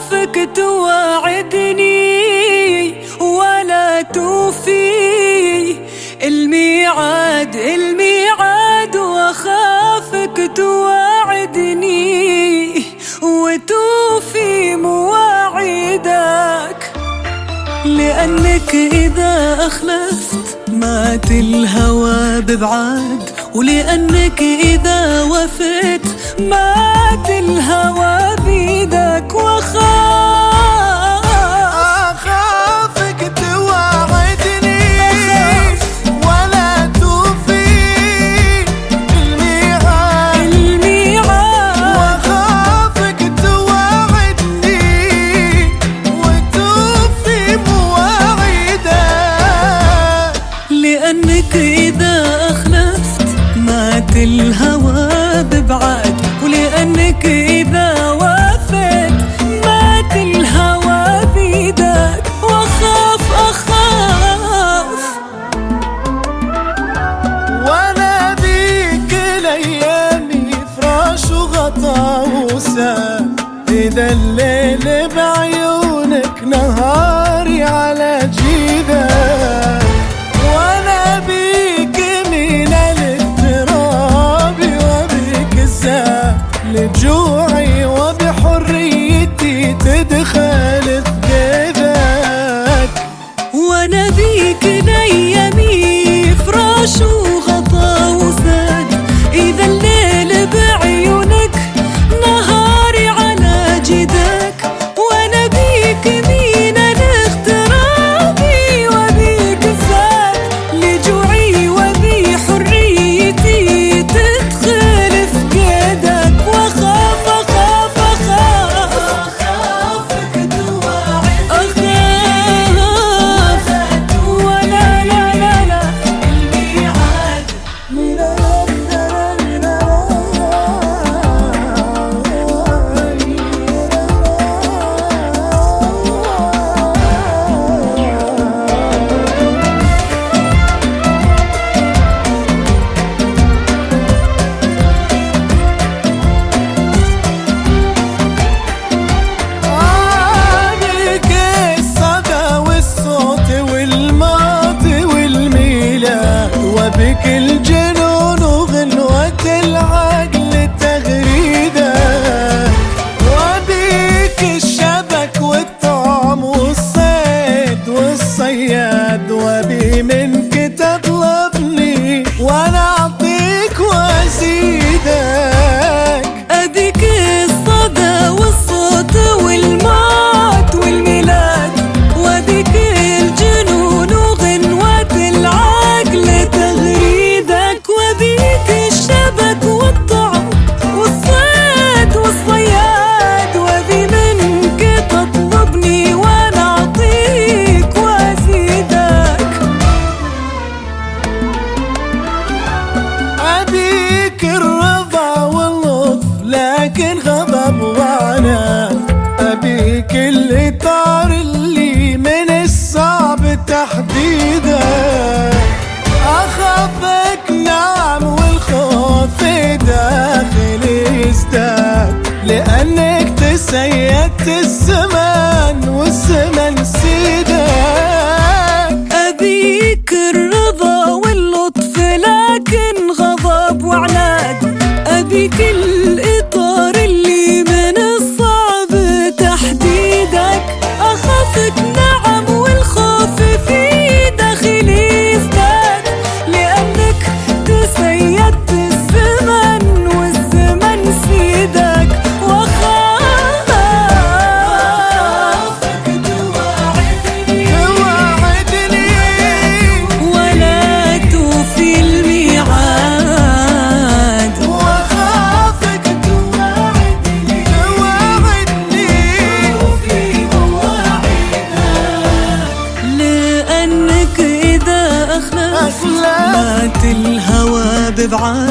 أخافك توعدني ولا توفي الميعاد وأخافك توعدني وتوفي مواعيدك، لأنك إذا أخلفت مات الهوى ببعاد، ولأنك إذا وفيت مات الهوى بيدك. أخافك توعدني ولا توفي الميعاد وأخافك توعدني وتوفي مواعيدك، لأنك إذا أخلفت مات الهوى ببعاد، ولأنك إذا وفيت مات الهوى بيدك. وأخاف وانا بيك الايامي فراش وغطا وسام، اذا الليل بعيونك نهاري على جيدك، وانا بيك من الاضطراب وبيك الزاد لجوعي وبحريتي تدخل في قيدك، وانا بيك الايامي فراش وغطا وساد، اذا الليل بعيونك نهاري على جدك، وانا بيك من الاغتراب وبيك الزاد لجوعي وبحريتي تدخل في قيدك. واخاف اخافك توعدني ولا لا لا لا الميعاد عليك الصدى والصوت والماضي والميلاد، وبك الجنون وغنوة العقل تغريده، وبك الشبك والطعم والصيد والصياد، وبي منك تطلبني وانا اعطيك وازيدك، أبيك الصدى والصوت والموت والميلاد، وبيك الجنون وغنوة العقل تغريدك، وبيك الشبك والطعم والصيد والصياد، وبي منك تطلبني وانا اعطيك وازيدك. أبيك الرضا واللطف لكن غضب وعناد، أبيك الإطار اللي من الصعب تحديده، أخافك نعم والخوف داخلي يزداد، لأنك تسيدت الزمان والزمن سيدك، أبيك الرضا واللطف لكن غضب وعناد، أبيك الإطار اللي من الصعب تحديدك، أخافك نعم والخوف في داخلي يزداد، لأنك تسيدت الزمن والزمن سيدك. وأخافك توعدني ولا توفي الميعاد، وأخافك توعدني وفي مواعيدك، لأنك إذا أخلفت مات الهوى ببعاد،